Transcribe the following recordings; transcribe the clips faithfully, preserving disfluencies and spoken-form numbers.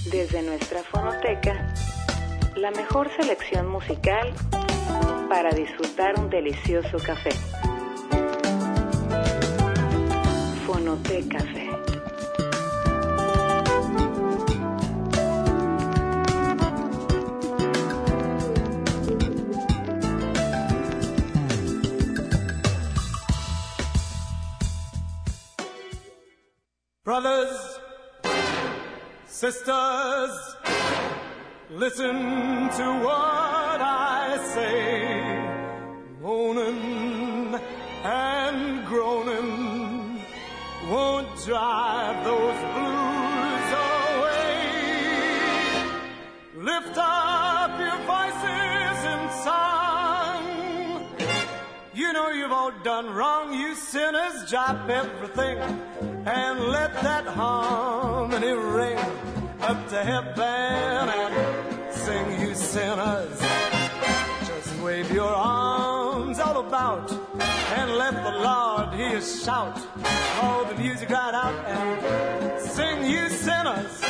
Desde nuestra fonoteca, la mejor selección musical para disfrutar un delicioso café. Fonoteca Café. Brothers, sisters, listen to what I say. Moaning and groaning won't drive those blues away. Lift up your voices in song. You know you've all done wrong, you sinners. Drop everything and let that harmony ring up to heaven and sing, you sinners. Just wave your arms all about and let the Lord hear you shout. Hold the music right out and sing, you sinners.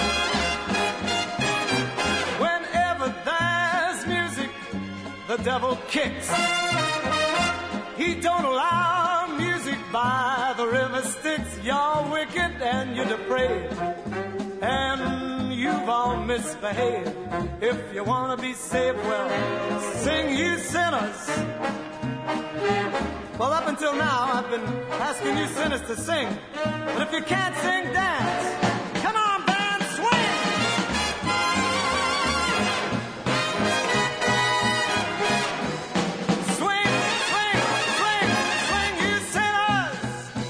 Whenever there's music, the devil kicks. He don't allow music by the river Styx. You're wicked and you're depraved, and you've all misbehaved. If you want to be saved, well, sing, you sinners. Well, up until now, I've been asking you sinners to sing. But if you can't sing, dance. Come on, band, swing! Swing, swing, swing, swing, you sinners!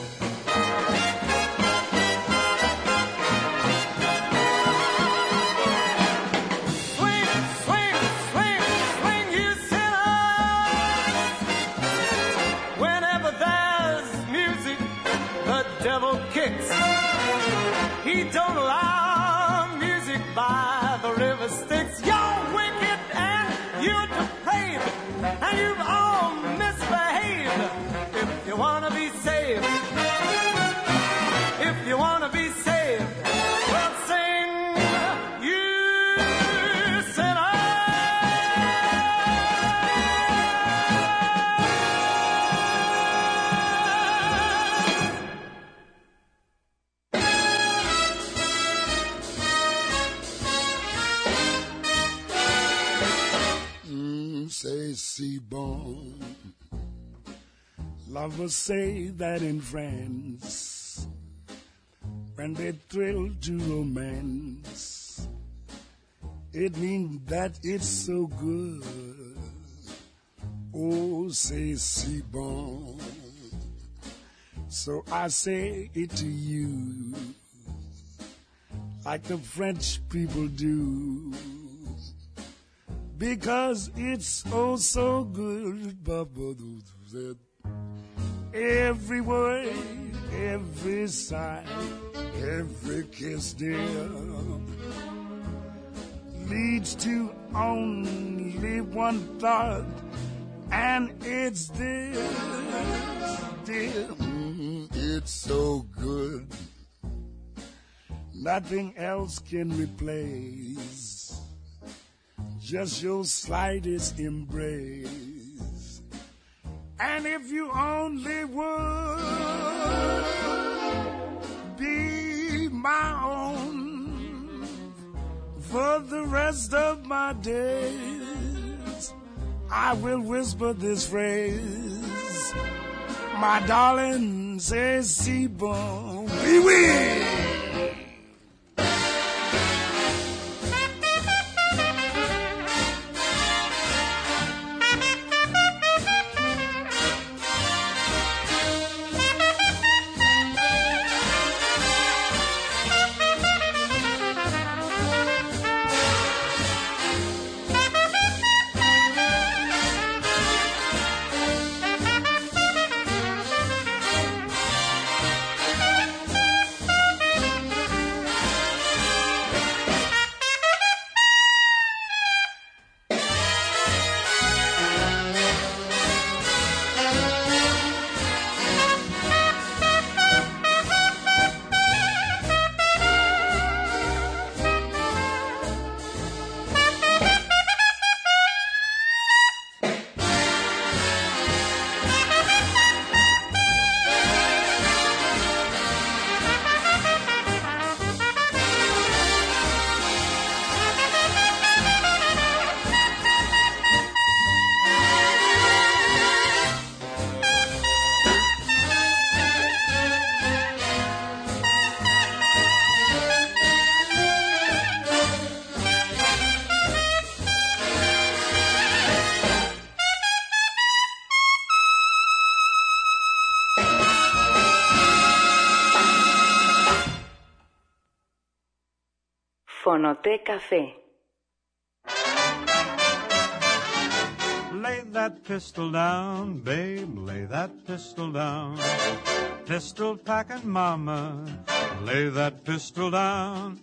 Swing, swing, swing, swing, you sinners! Whenever there's music, the devil kicks. He don't allow music by the river Styx. You're wicked and you're depraved, and you've all misbehaved. If you want to be saved, if you want to be saved, well, sing, you sinners. Mm, say, C-Bone. Lovers say that in France, when they thrill to romance, it means that it's so good. Oh, say, C-Bone. So I say it to you, like the French people do, because it's oh so good. Every word, every sigh, every kiss, dear, leads to only one thought, and it's this, dear. Mm, it's so good, nothing else can replace just your slightest embrace. And if you only would be my own for the rest of my days, I will whisper this phrase. My darling, says C-Bone, wee wee. Fonoteca Café. Lay that pistol down, babe, lay that pistol down. Pistol packing mama, lay that pistol down.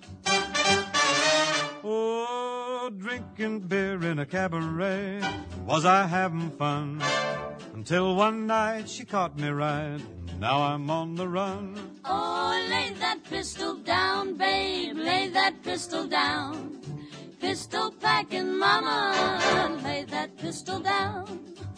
Oh, drinking beer in a cabaret, was I having fun? Until one night she caught me right, now I'm on the run. Oh, lay that pistol down, babe, lay that pistol down. Pistol packing mama, lay that pistol down.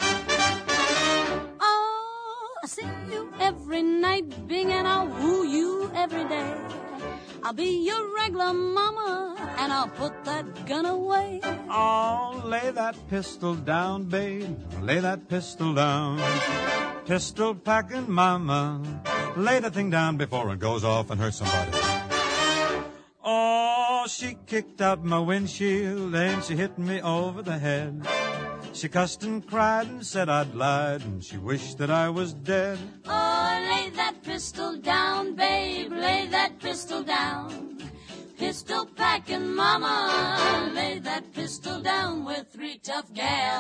Oh, I see you every night, Bing, and I'll woo you every day. I'll be your regular mama, and I'll put that gun away. Oh, lay that pistol down, babe, lay that pistol down. Pistol packing mama, lay that thing down before it goes off and hurts somebody. Oh, she kicked out my windshield and she hit me over the head. She cussed and cried and said I'd lied and she wished that I was dead. Oh, lay that pistol down, babe, lay that pistol down. Pistol packing mama, lay that pistol down. We're three tough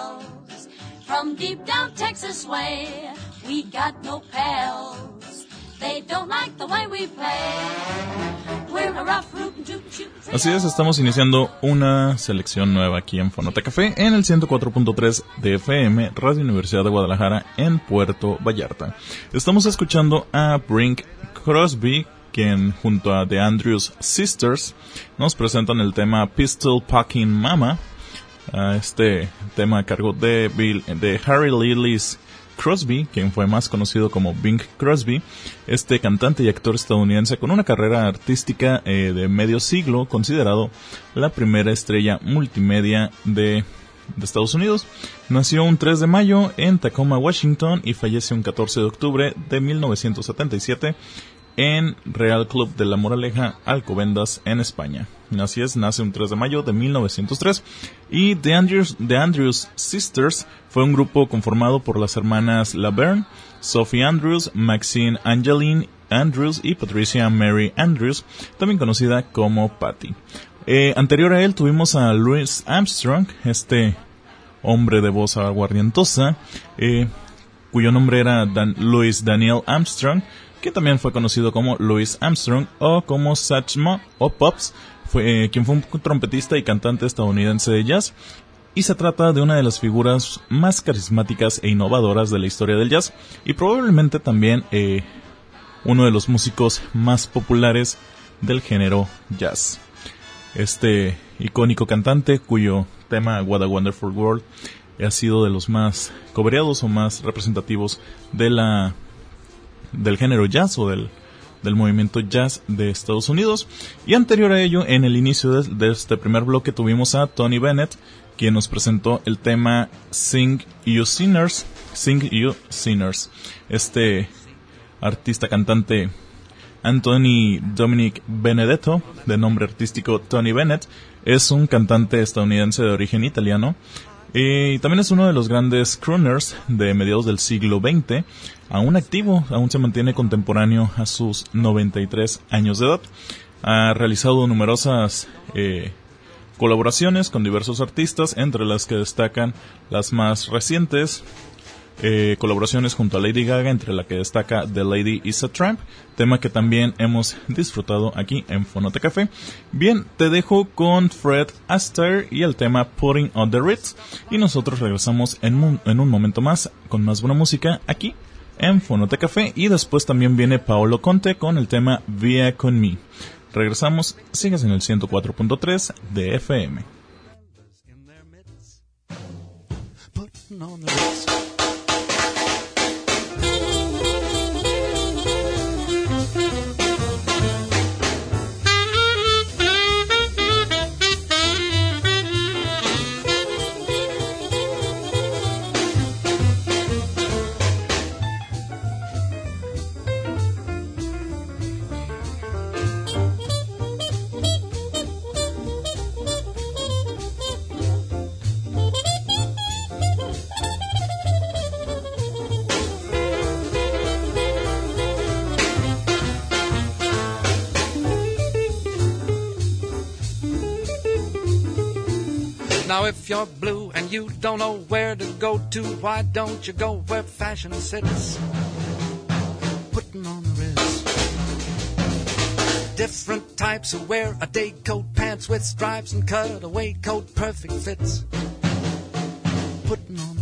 gals from deep down Texas way. We got no pals. They don't like the way we play. We're a rough rootin' tootin' shootin' trio. Así es, estamos iniciando una selección nueva aquí en Fonoteca Café en el ciento cuatro punto tres de F M, Radio Universidad de Guadalajara en Puerto Vallarta. Estamos escuchando a Bing Crosby, quien junto a The Andrews Sisters nos presentan el tema Pistol Packing Mama. Uh, este tema a cargo de, Bill, de Harry Lillis Crosby, quien fue más conocido como Bing Crosby, este cantante y actor estadounidense con una carrera artística eh, de medio siglo, considerado la primera estrella multimedia de, de Estados Unidos. Nació un tres de mayo en Tacoma, Washington, y falleció un catorce de octubre de mil novecientos setenta y siete en Real Club de la Moraleja, Alcobendas, en España. Así es, nace un tres de mayo de mil novecientos tres. Y The Andrews, The Andrews Sisters fue un grupo conformado por las hermanas Laverne, Sophie Andrews, Maxine Angeline Andrews y Patricia Mary Andrews, también conocida como Patty. Eh, anterior a él tuvimos a Louis Armstrong, este hombre de voz aguardientosa, eh, cuyo nombre era Dan- Louis Daniel Armstrong, que también fue conocido como Louis Armstrong o como Satchmo o Pops, fue, eh, quien fue un trompetista y cantante estadounidense de jazz, y se trata de una de las figuras más carismáticas e innovadoras de la historia del jazz, y probablemente también eh, uno de los músicos más populares del género jazz. Este icónico cantante, cuyo tema What a Wonderful World ha sido de los más cobereados o más representativos de la del género jazz o del, del movimiento jazz de Estados Unidos. Y anterior a ello, en el inicio de, de este primer bloque, tuvimos a Tony Bennett, quien nos presentó el tema Sing You Sinners, Sing You Sinners. Este artista cantante Anthony Dominic Benedetto, de nombre artístico Tony Bennett, es un cantante estadounidense de origen italiano. Y también es uno de los grandes crooners de mediados del siglo veinte, aún activo, aún se mantiene contemporáneo a sus noventa y tres años de edad. Ha realizado numerosas eh, colaboraciones con diversos artistas, entre las que destacan las más recientes eh, colaboraciones junto a Lady Gaga, entre la que destaca The Lady is a Tramp, tema que también hemos disfrutado aquí en Fonoteca Café. Bien, te dejo con Fred Astaire y el tema Putting on the Ritz, y nosotros regresamos en un, en un momento más con más buena música aquí en Fonoteca Café, y después también viene Paolo Conte con el tema Via con Me. Regresamos, sigas en el ciento cuatro punto tres de F M. Now if you're blue and you don't know where to go to, why don't you go where fashion sits? Putting on the Ritz. Different types who wear a day coat, pants with stripes and cutaway coat, perfect fits. Putting on the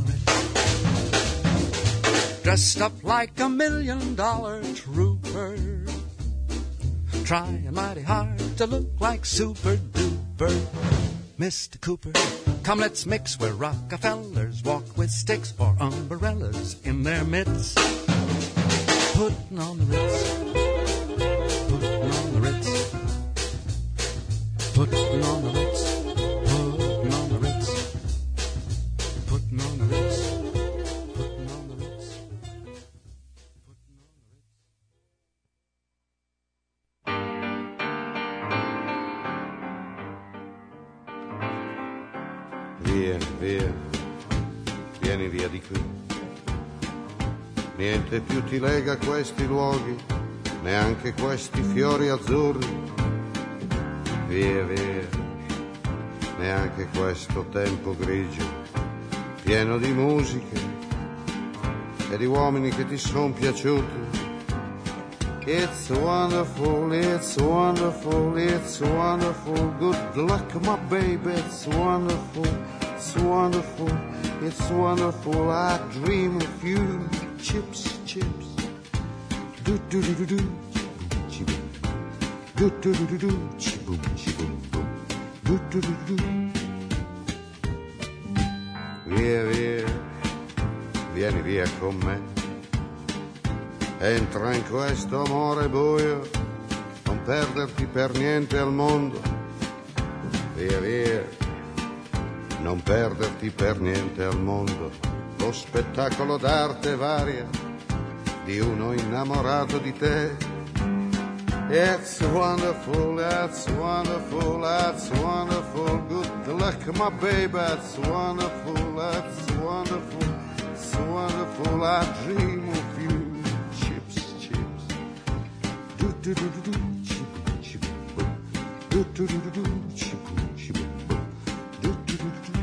Ritz. Dressed up like a million dollar trooper, trying mighty hard to look like super duper. Mister Cooper, come let's mix where Rockefellers walk with sticks or umbrellas in their mitts. Putting on the Ritz. Putting on the Ritz. Putting on the Ritz. Putting on the Ritz. Putting on the Ritz. Putting on the Ritz. Vieni, via, vieni via di qui. Niente più ti lega a questi luoghi, neanche questi fiori azzurri. Via, via, neanche questo tempo grigio, pieno di musiche e di uomini che ti son piaciuti. It's wonderful, it's wonderful, it's wonderful. Good luck, my baby, it's wonderful, it's wonderful, it's wonderful. I dream of you. Chips, chips. Do do do do do. Chiboom. Do do do do do. Chiboom, chiboom, boom. Do do do do. Via, via, vieni via con me. Entra in questo amore buio, non perderti per niente al mondo. Via, via, non perderti per niente al mondo. Lo spettacolo d'arte varia di uno innamorato di te. It's wonderful, it's wonderful, it's wonderful. Good luck, my baby, it's wonderful, it's wonderful, it's wonderful. I dream of you. Do do do do do, chiboom, chiboom, boom. Do do do do do, chiboom, chiboom, boom. Do do do do do.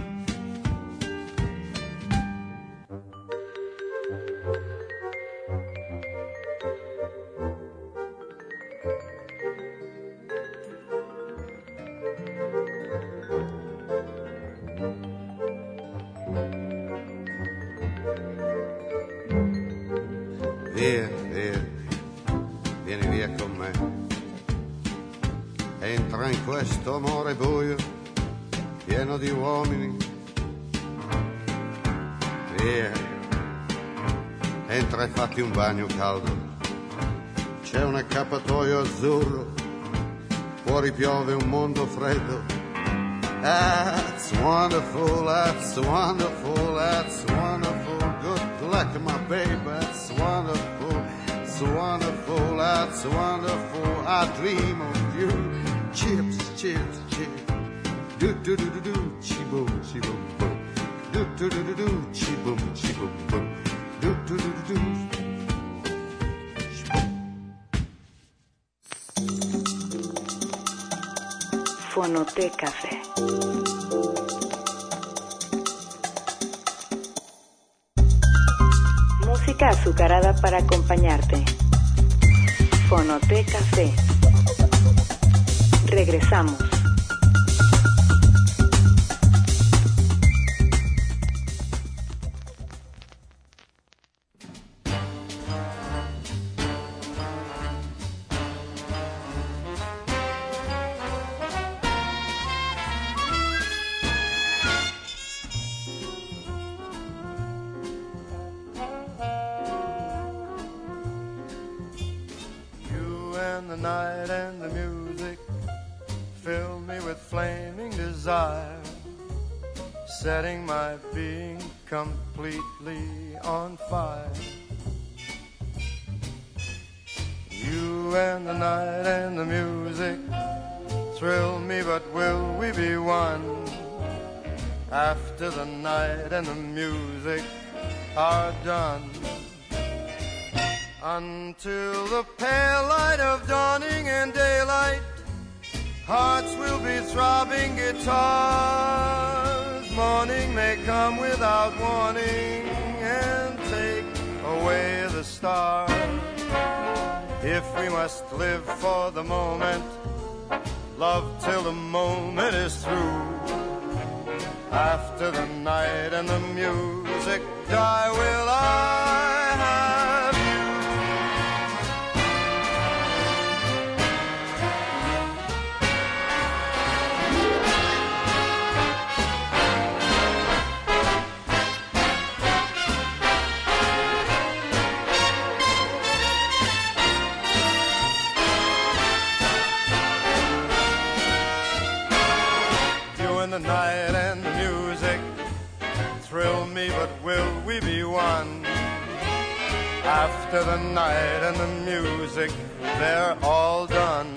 Via, via, vieni via con me. Entra in questo amore buio, pieno di uomini. Via, entra e fatti un bagno caldo. C'è un accappatoio azzurro, fuori piove un mondo freddo. That's wonderful, that's wonderful, that's wonderful. Good luck, my baby, that's wonderful, it's wonderful, that's wonderful. I dream of you. Chips, chips, chips. Do do do do do, chiboom, chiboom, boom. Do do do do do, chiboom, chiboom, boom. Do do do do do. Fonoteca Café. Música azucarada para acompañarte. Fonoteca Café. Regresamos. The night and the music fill me with flaming desire, setting my being completely on fire. You and the night and the music thrill me, but will we be one after the night and the music are done? Until the pale light of dawning and daylight, hearts will be throbbing guitars. come without warning and take away the star. If we must live for the moment, love till the moment is through. After the night and the music die, will I have you? You and the night and the music thrill me, but will we be one? After the night and the music, they're all done.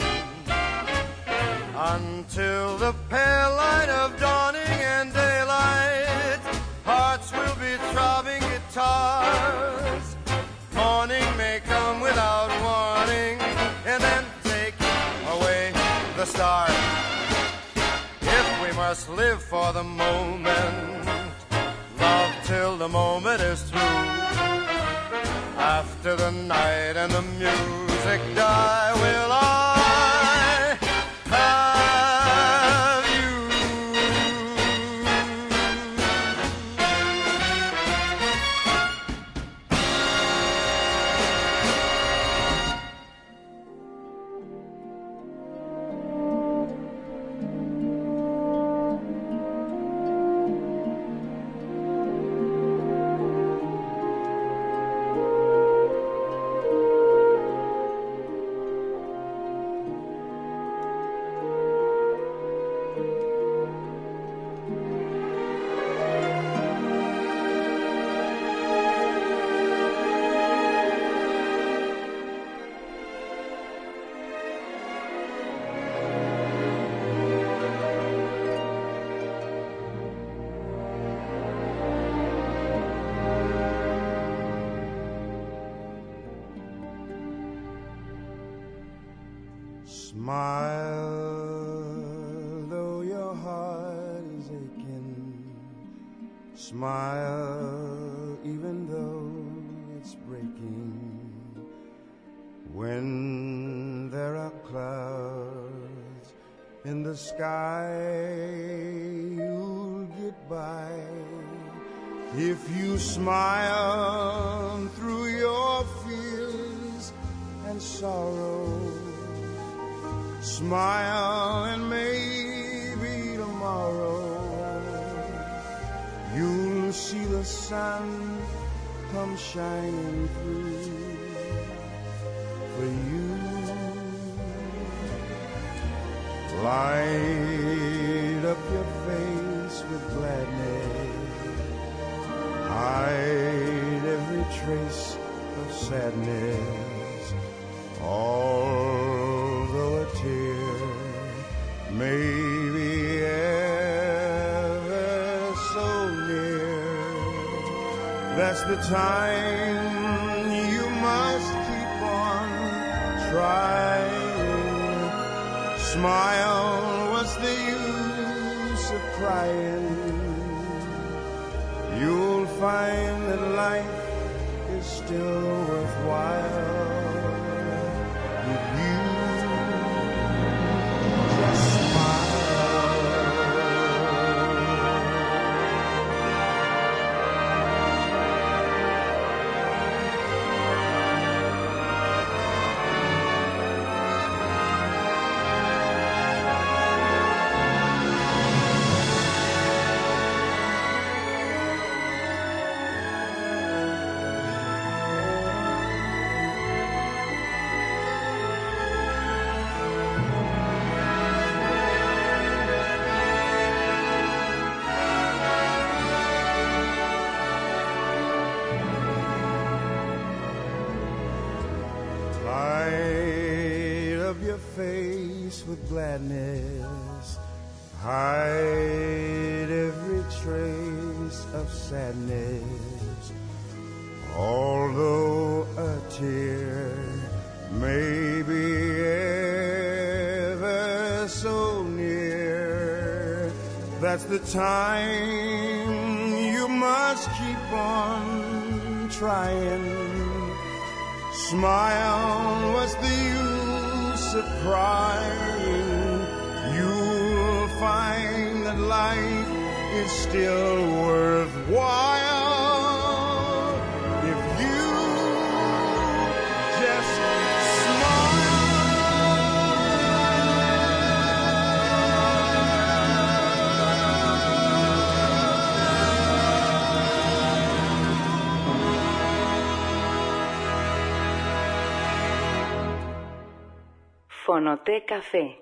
Until the pale light of dawning and daylight, hearts will be throbbing guitars. Morning may come without warning and then take away the stars. If we must live for the moment, love till the moment is through. After the night and the music die, will I have you? Smile, though your heart is aching. Smile, even though it's breaking. When there are clouds in the sky, you'll get by. If you smile through your fears and sorrow, smile and maybe tomorrow you'll see the sun come shining through for you. Light up your face with gladness, hide every trace of sadness. Although a tear may be ever so near, that's the time you must keep on trying. Smile, what's the use of crying? You'll find that life is still worthwhile with you. Just smile. Light up your face with gladness, hide every trace of sadness. Although a tear may be ever so near, that's the time you must keep on trying. Smile, what's the use of crying? You'll find that life is still worthwhile if you just Fonoteca Café.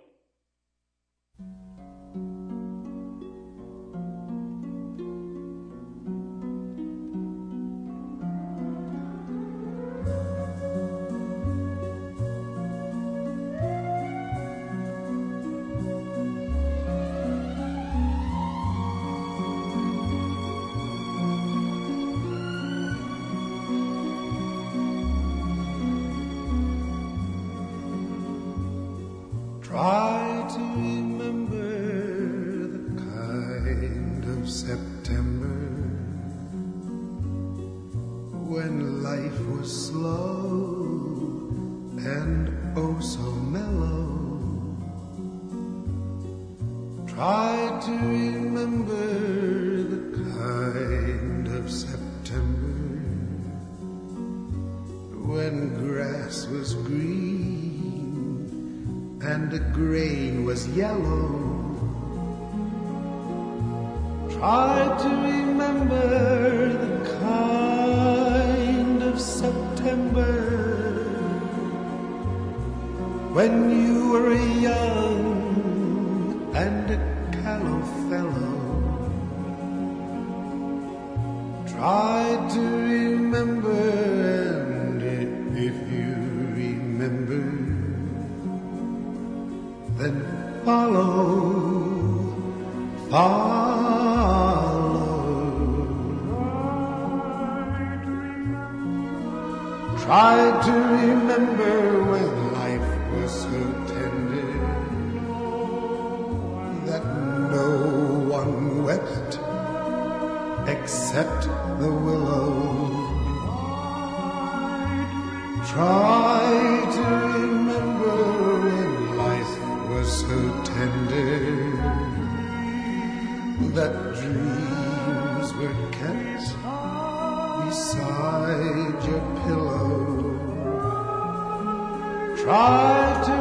Try to remember the kind of September when life was slow and oh so mellow. Try to remember the kind of September when grass was green and the grain was yellow. Try to remember the kind of September when you were young and a callow fellow. Try to remember, and if you remember, then follow, follow. Try to remember when life was so tender that no one wept except the willow. Try to remember when life was so tender that dreams were kept beside your pillow. Try to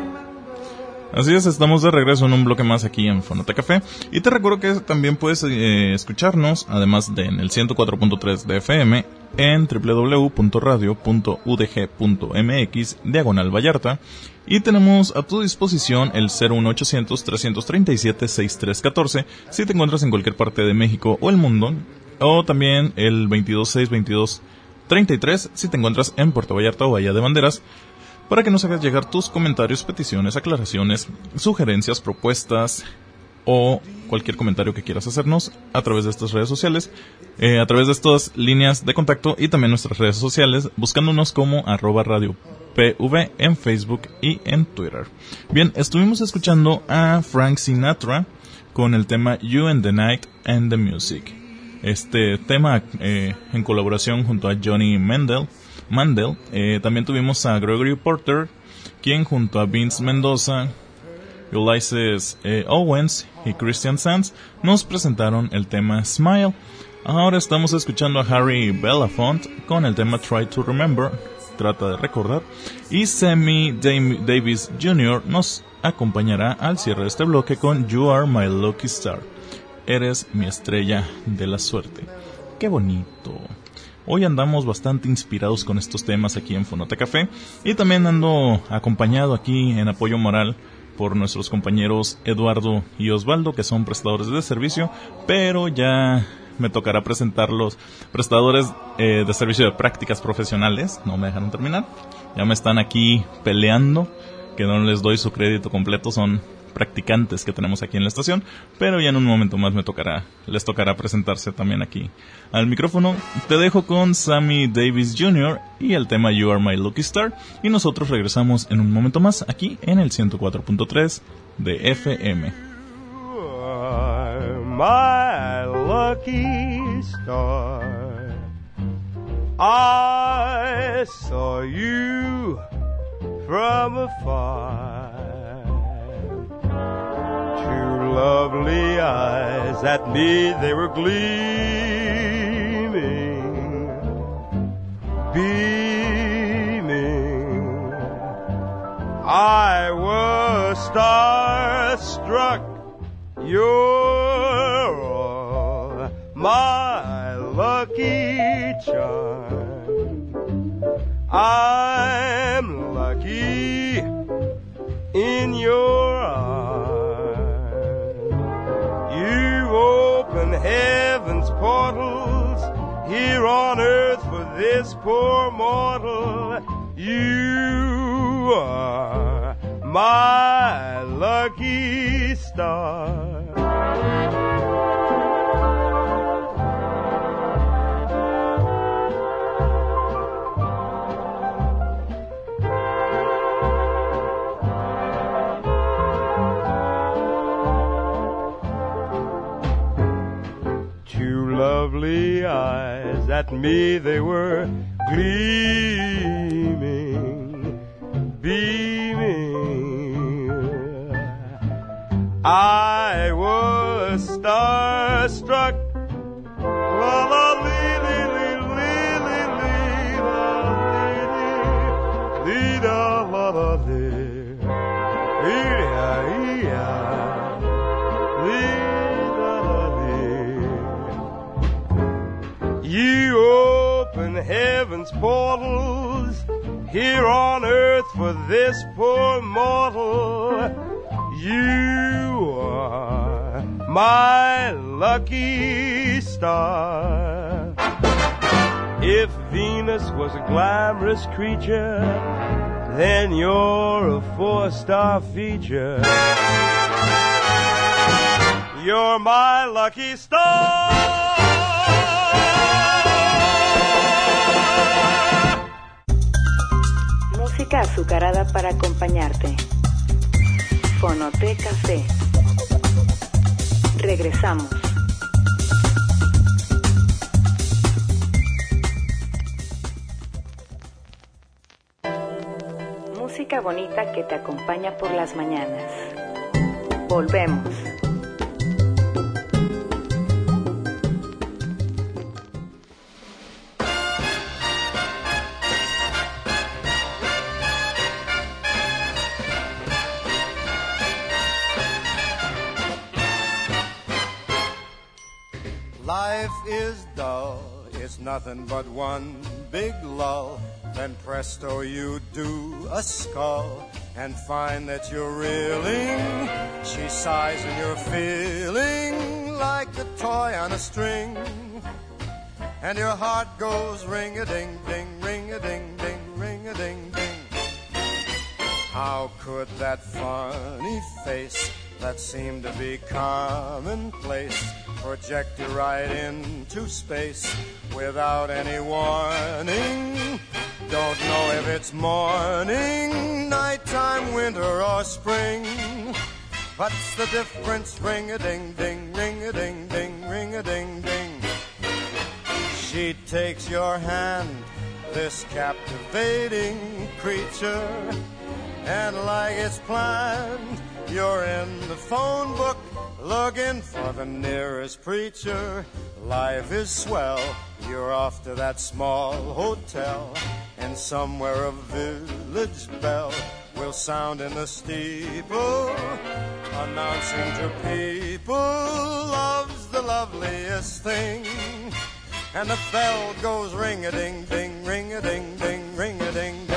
Así es, estamos de regreso en un bloque más aquí en Fonoteca Café. Y te recuerdo que también puedes eh, escucharnos, además de en el ciento cuatro punto tres de F M, en doble u doble u doble u punto radio punto u d g punto m x diagonal Vallarta. Y tenemos a tu disposición el cero uno ochocientos, trescientos treinta y siete, sesenta y tres catorce si te encuentras en cualquier parte de México o el mundo. O también el veintidós seis veintidós treinta y tres si te encuentras en Puerto Vallarta o Bahía de Banderas, para que nos hagas llegar tus comentarios, peticiones, aclaraciones, sugerencias, propuestas o cualquier comentario que quieras hacernos a través de estas redes sociales, eh, a través de estas líneas de contacto y también nuestras redes sociales, buscándonos como arroba radio P V en Facebook y en Twitter. Bien, estuvimos escuchando a Frank Sinatra con el tema You and the Night and the Music. Este tema eh, en colaboración junto a Johnny Mandel. Mandel. Eh, también tuvimos a Gregory Porter, quien junto a Vince Mendoza, Ulysses eh, Owens y Christian Sands nos presentaron el tema Smile. Ahora estamos escuchando a Harry Belafonte con el tema Try to Remember, trata de recordar, y Sammy Davis junior nos acompañará al cierre de este bloque con You Are My Lucky Star, eres mi estrella de la suerte. ¡Qué bonito! Hoy andamos bastante inspirados con estos temas aquí en Fonoteca Café, y también ando acompañado aquí en apoyo moral por nuestros compañeros Eduardo y Osvaldo, que son prestadores de servicio, pero ya me tocará presentar los prestadores eh, de servicio de prácticas profesionales. No me dejaron terminar, ya me están aquí peleando que no les doy su crédito completo, son practicantes que tenemos aquí en la estación, pero ya en un momento más me tocará, les tocará presentarse también aquí al micrófono. Te dejo con Sammy Davis junior y el tema You Are My Lucky Star, y nosotros regresamos en un momento más aquí en el ciento cuatro punto tres de F M. You are my lucky star. I saw you from afar. Two lovely eyes at me, they were gleaming, beaming. I was starstruck. You're all my lucky charm. I'm lucky in your arms. You open heaven's portals here on earth for this poor mortal. You are my lucky star. Lovely eyes at me, they were gleaming, beaming. I was starstruck. La la lee lee lee lee lee lee lee la la la lee lee lee. You open heaven's portals here on earth for this poor mortal. You are my lucky star. If Venus was a glamorous creature, then you're a four-star feature. You're my lucky star. Música azucarada para acompañarte. Fonoteca C. Regresamos. Música bonita que te acompaña por las mañanas. Volvemos. Life is dull, it's nothing but one big lull. Then presto, you do a skull and find that you're reeling. She sighs and you're feeling like a toy on a string. And your heart goes ring-a-ding-ding, ring-a-ding-ding, ring-a-ding-ding. How could that funny face that seemed to be commonplace project you right into space without any warning? Don't know if it's morning, nighttime, winter, or spring. What's the difference? Ring-a-ding-ding, ring-a-ding-ding, ring-a-ding-ding. She takes your hand, this captivating creature, and like it's planned, you're in the phone book looking for the nearest preacher. Life is swell, you're off to that small hotel, and somewhere a village bell will sound in the steeple, announcing to people love's the loveliest thing. And the bell goes ring-a-ding-ding, ring-a-ding-ding, ring-a-ding-ding.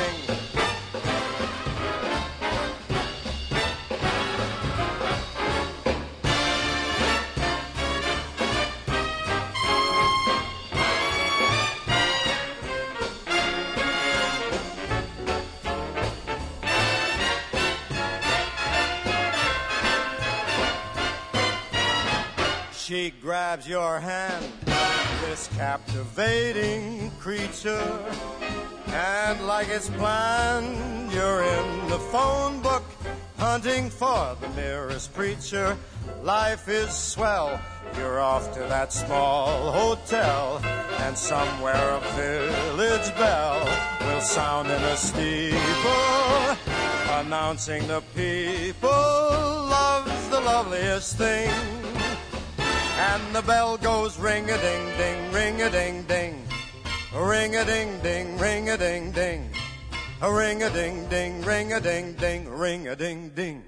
She grabs your hand, this captivating creature, and like it's planned, you're in the phone book hunting for the nearest preacher. Life is swell, you're off to that small hotel, and somewhere a village bell will sound in a steeple, announcing the people love's the loveliest thing. And the bell goes ring-a-ding-ding, ring-a-ding-ding, ring-a-ding-ding, ring-a-ding-ding, ring-a-ding-ding, ring-a-ding-ding, ring-a-ding-ding.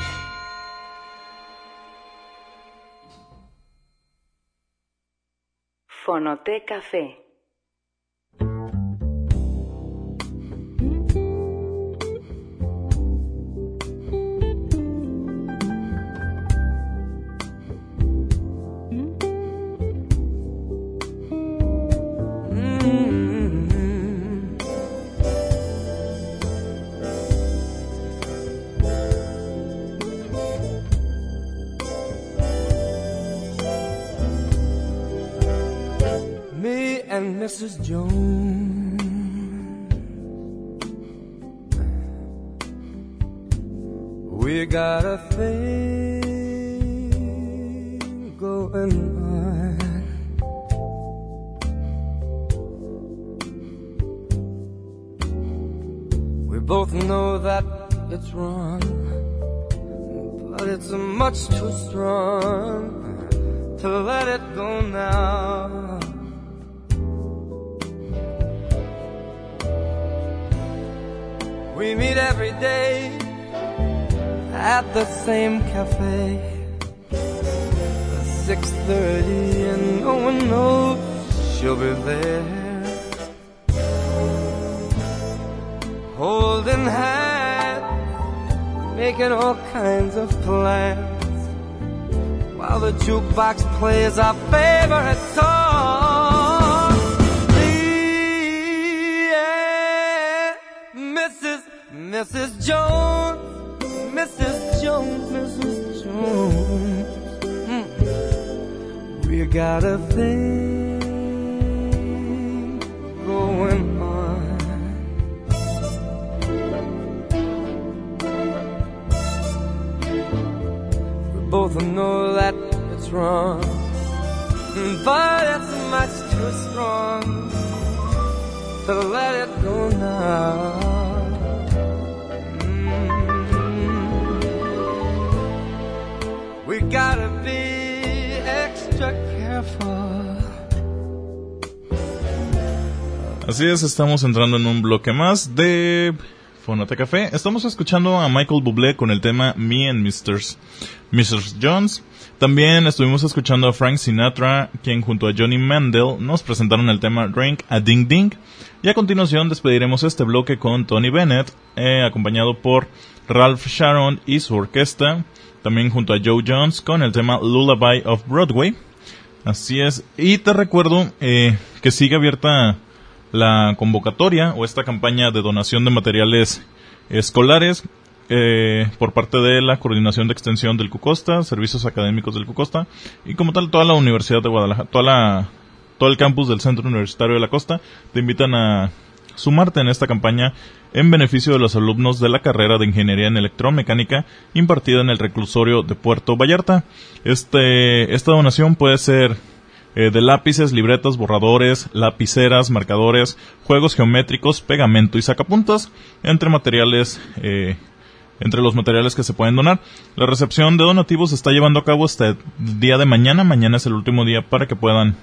Fonoteca Café. And Missus Jones, we got a thing going on. We both know that it's wrong, but it's much too strong to let it go now. We meet every day at the same cafe, six thirty, and no one knows she'll be there, holding hands, making all kinds of plans, while the jukebox plays our favorite song. Missus Jones, Missus Jones, Missus Jones, mm. We got a thing going on. We both know that it's wrong, but it's much too strong to let it go now. We gotta be extra careful. Así es, estamos entrando en un bloque más de Fonoteca Café. Estamos escuchando a Michael Bublé con el tema Me and Misters missus Jones. También estuvimos escuchando a Frank Sinatra, quien junto a Johnny Mandel nos presentaron el tema Drink a Ding Ding. Y a continuación despediremos este bloque con Tony Bennett, eh, acompañado por Ralph Sharon y su orquesta. También junto a Joe Jones con el tema Lullaby of Broadway. Así es. Y te recuerdo eh, que sigue abierta la convocatoria o esta campaña de donación de materiales escolares eh, por parte de la Coordinación de Extensión del CUCOSTA, Servicios Académicos del CUCOSTA y como tal toda la Universidad de Guadalajara, toda la, todo el campus del Centro Universitario de la Costa. Te invitan a sumarte en esta campaña en beneficio de los alumnos de la carrera de Ingeniería en Electromecánica impartida en el reclusorio de Puerto Vallarta. Este, esta donación puede ser eh, de lápices, libretas, borradores, lapiceras, marcadores, juegos geométricos, pegamento y sacapuntas, entre materiales, eh, entre los materiales que se pueden donar. La recepción de donativos se está llevando a cabo hasta el día de mañana. Mañana es el último día para que puedan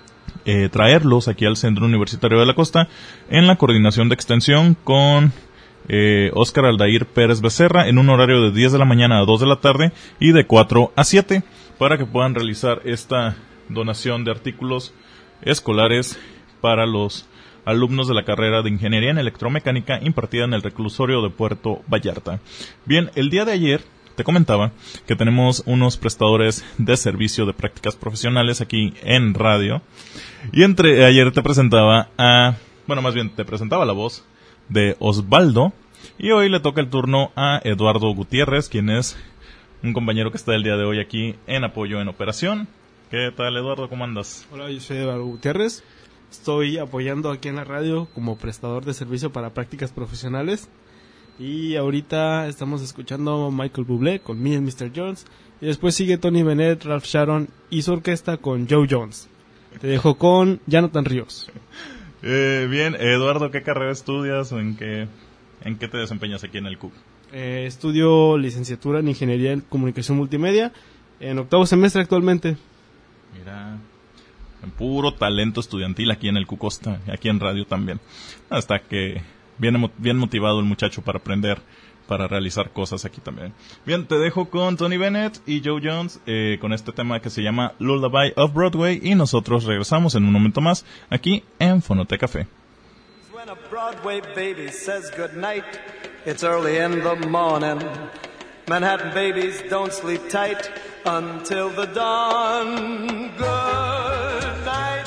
Eh, traerlos aquí al Centro Universitario de la Costa en la coordinación de extensión con eh, Óscar Aldair Pérez Becerra en un horario de diez de la mañana a dos de la tarde y de cuatro a siete para que puedan realizar esta donación de artículos escolares para los alumnos de la carrera de Ingeniería en Electromecánica impartida en el reclusorio de Puerto Vallarta. Bien, el día de ayer te comentaba que tenemos unos prestadores de servicio de prácticas profesionales aquí en radio. Y entre ayer te presentaba a, bueno, más bien te presentaba la voz de Osvaldo. Y hoy le toca el turno a Eduardo Gutiérrez, quien es un compañero que está el día de hoy aquí en apoyo en operación. ¿Qué tal, Eduardo? ¿Cómo andas? Hola, yo soy Eduardo Gutiérrez. Estoy apoyando aquí en la radio como prestador de servicio para prácticas profesionales. Y ahorita estamos escuchando Michael Bublé con Me and mister Jones. Y después sigue Tony Bennett, Ralph Sharon y su orquesta con Joe Jones. Te dejo con Jonathan Ríos. Eh, bien, Eduardo, ¿qué carrera estudias o en qué, en qué te desempeñas aquí en el C U C? Eh, estudio licenciatura en Ingeniería en Comunicación Multimedia, en octavo semestre actualmente. Mira, en puro talento estudiantil aquí en el C U C Costa, aquí en radio también. Hasta que viene bien motivado el muchacho para aprender, para realizar cosas aquí también. Bien, te dejo con Tony Bennett y Joe Jones eh, con este tema que se llama Lullaby of Broadway y nosotros regresamos en un momento más aquí en Fonoteca Café. When a Broadway baby says goodnight, it's early in the morning. Manhattan babies don't sleep tight until the dawn. Good night,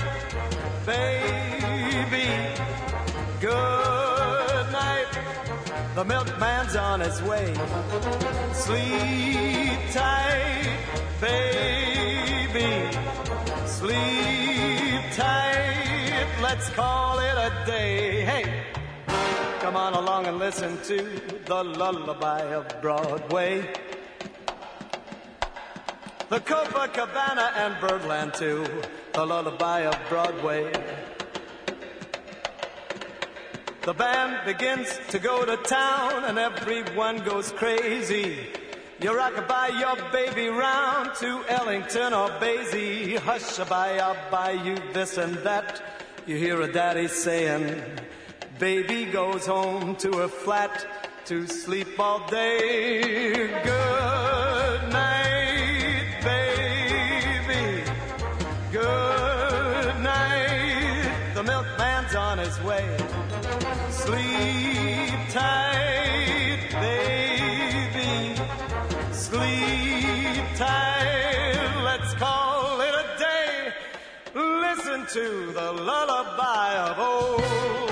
baby. Good night. The milkman's on his way. Sleep tight, baby. Sleep tight. Let's call it a day. Hey, come on along and listen to the lullaby of Broadway. The Copacabana and Birdland too. The lullaby of Broadway. The band begins to go to town and everyone goes crazy. You rock-a-bye your baby round to Ellington or Basie. Hush-a-bye, I'll buy you this and that. You hear a daddy saying, baby goes home to her flat to sleep all day. Good night, baby. Good night. The milkman's on his way. Sleep tight, baby. Sleep tight. Let's call it a day. Listen to the lullaby of old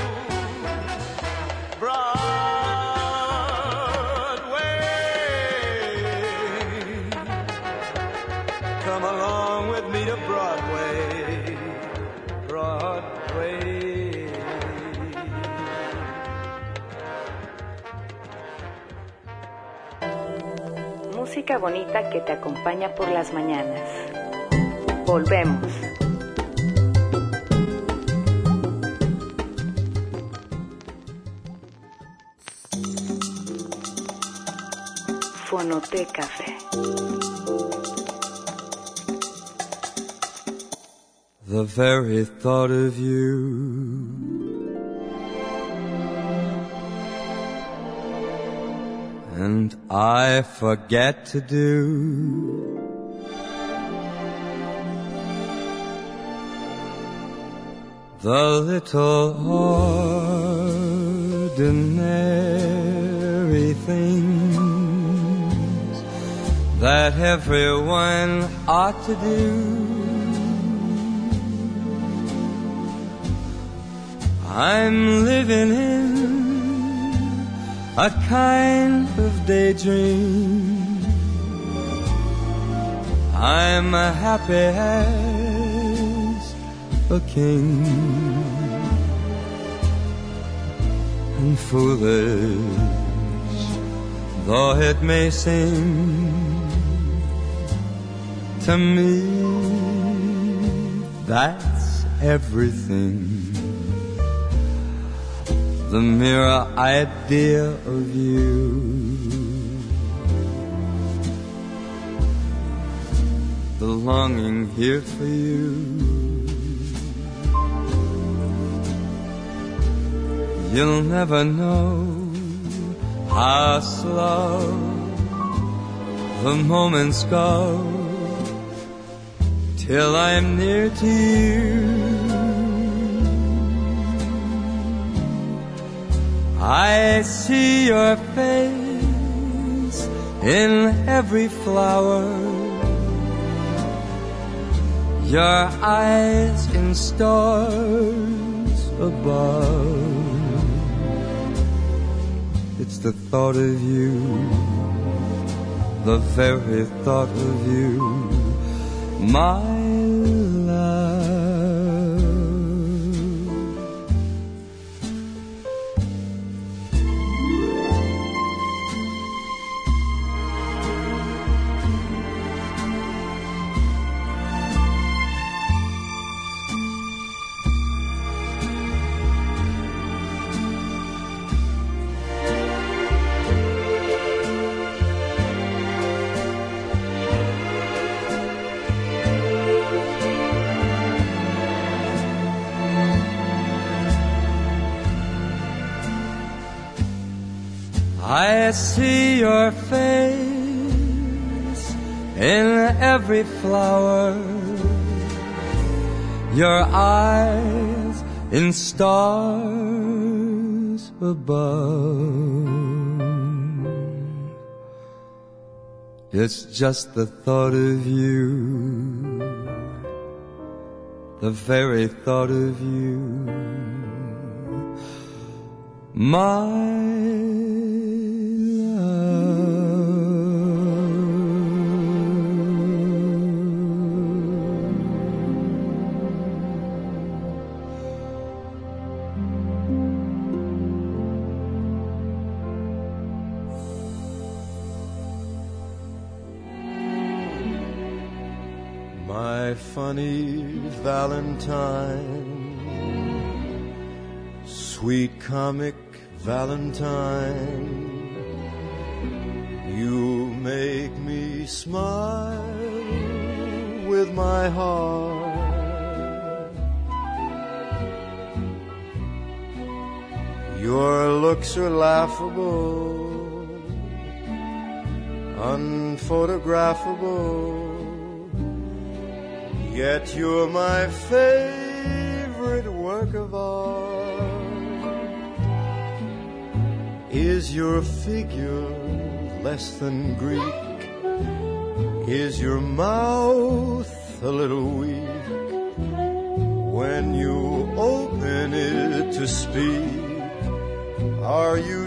Broadway. Come along with me to Broadway. Broadway. Música bonita que te acompaña por las mañanas. Volvemos. Fonoteca Café. The very thought of you and I forget to do the little ordinary things that everyone ought to do. I'm living in a kind of daydream. I'm happy as a king and foolish though it may seem to me, that's everything. The mere idea of you, the longing here for you. You'll never know how slow the moments go till I'm near to you. I see your face in every flower, your eyes in stars above. It's the thought of you, the very thought of you, my love. I see your face in every flower, your eyes in stars above. It's just the thought of you, the very thought of you, my love. My funny Valentine, sweet comic Valentine, you make me smile with my heart. Your looks are laughable, unphotographable, yet you're my favorite work of art. Is your figure less than Greek? Is your mouth a little weak when you open it to speak? Are you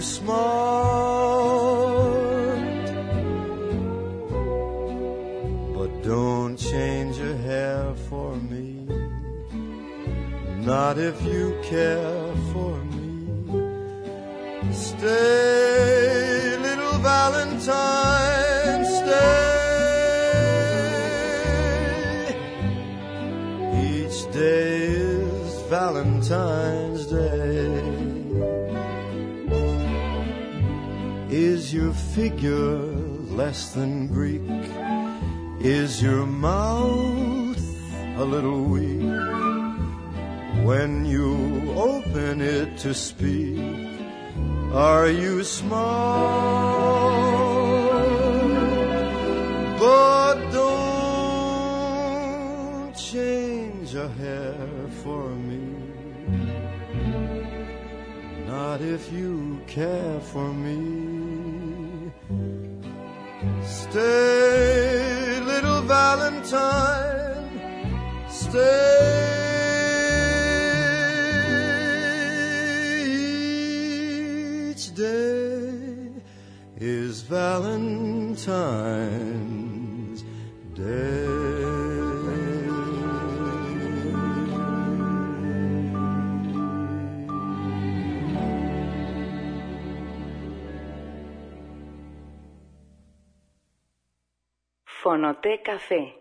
smart? But don't change your hair for me, not if you care for me. Stay, little Valentine, stay. Each day is Valentine's Day. Is your figure less than Greek? Is your mouth a little weak when you open it to speak? Are you smart? But don't change a hair for me, not if you care for me. Stay, little Valentine, stay. Day is Valentine's Day. Fonoteca Café.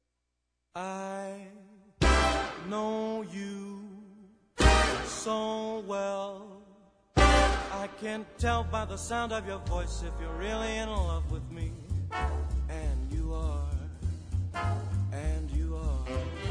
I know you so well. I can tell by the sound of your voice if you're really in love with me. And you are, and you are.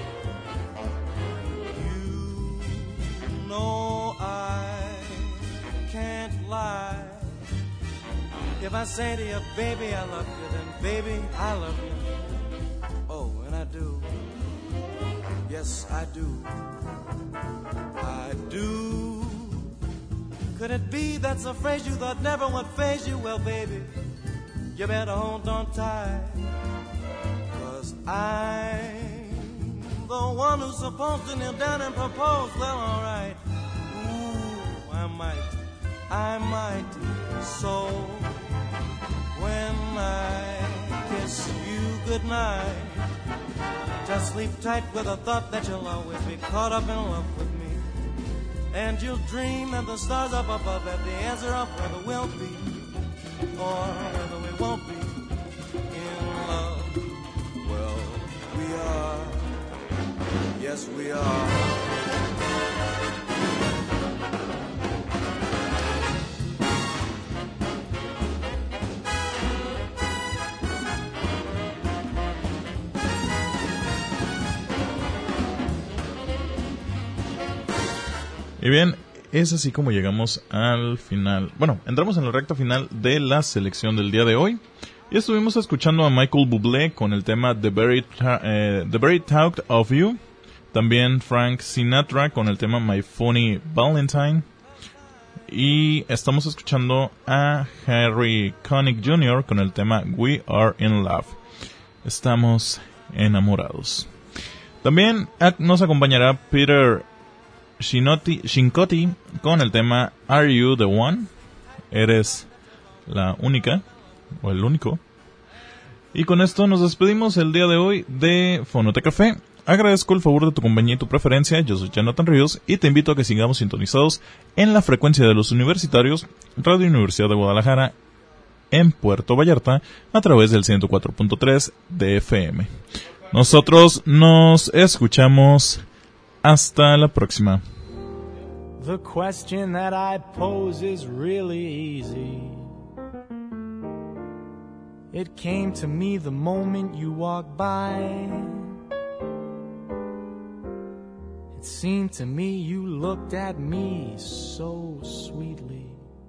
You know I can't lie. If I say to you, baby, I love you, then baby, I love you. Oh, and I do. Yes, I do. I do. Could it be that's a phrase you thought never would faze you? Well, baby, you better hold on tight, 'cause I'm the one who's supposed to kneel down and propose. Well, all right. Ooh, I might, I might. So when I kiss you goodnight, just sleep tight with the thought that you'll always be caught up in love with me. And you'll dream that the stars up above have the answer of whether we'll be or whether we won't be in love. Well, we are. Yes, we are. Y bien, es así como llegamos al final. Bueno, entramos en la recta final de la selección del día de hoy. Y estuvimos escuchando a Michael Bublé con el tema The Very, eh, The Very Thought of You. También Frank Sinatra con el tema My Funny Valentine. Y estamos escuchando a Harry Connick junior con el tema We Are in Love. Estamos enamorados. También nos acompañará Peter Shinkotti con el tema Are You the One? ¿Eres la única? O el único. Y con esto nos despedimos el día de hoy de Fonoteca Café. Agradezco el favor de tu compañía y tu preferencia. Yo soy Jonathan Ríos y te invito a que sigamos sintonizados en la frecuencia de los universitarios, Radio Universidad de Guadalajara, en Puerto Vallarta, a través del ciento cuatro punto tres de F M. Nosotros nos escuchamos. Hasta la próxima. The question that I pose is really easy. It came to me the moment you walked by. It seemed to me you looked at me so sweetly.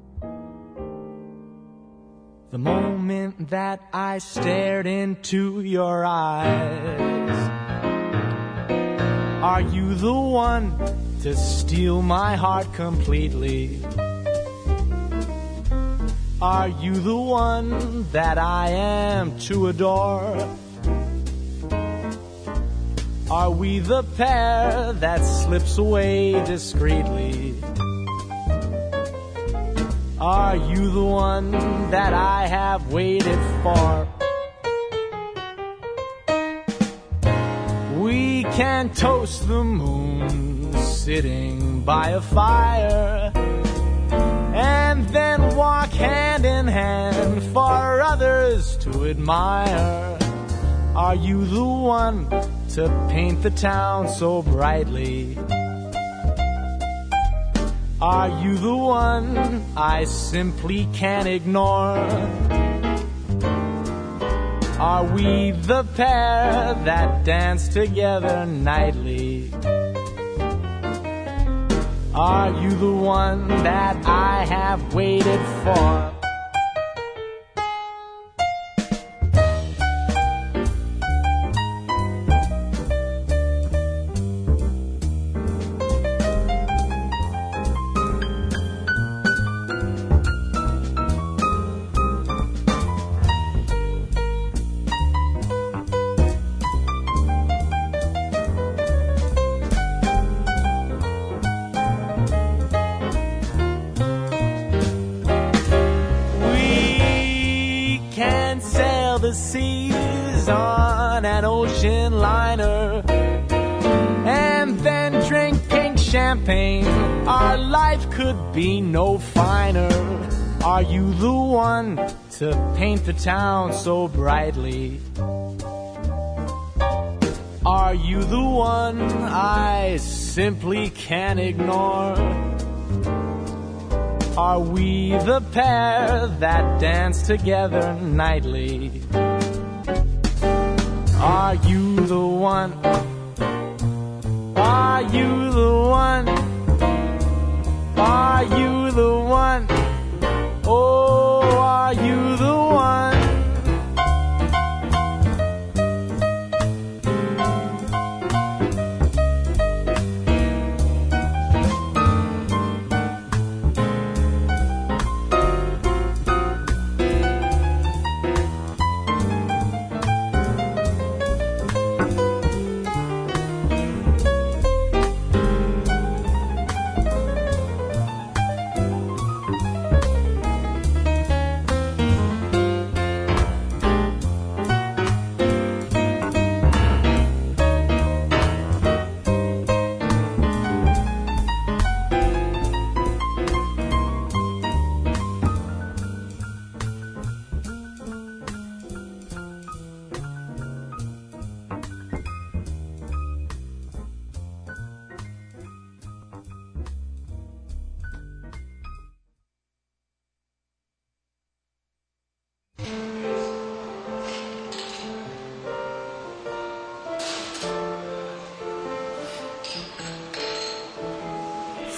The moment that I stared into your eyes. Are you the one to steal my heart completely? Are you the one that I am to adore? Are we the pair that slips away discreetly? Are you the one that I have waited for? We can toast the moon sitting by a fire, and then walk hand in hand for others to admire. Are you the one to paint the town so brightly? Are you the one I simply can't ignore? Are we the pair that dance together nightly? Are you the one that I have waited for? Seas on an ocean liner, and then drinking champagne. Our life could be no finer. Are you the one to paint the town so brightly? Are you the one I simply can't ignore? Are we the pair that dance together nightly? Are you the one? Are you the one? Are you the one? Oh, are you the one?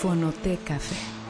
Fonoteca Café.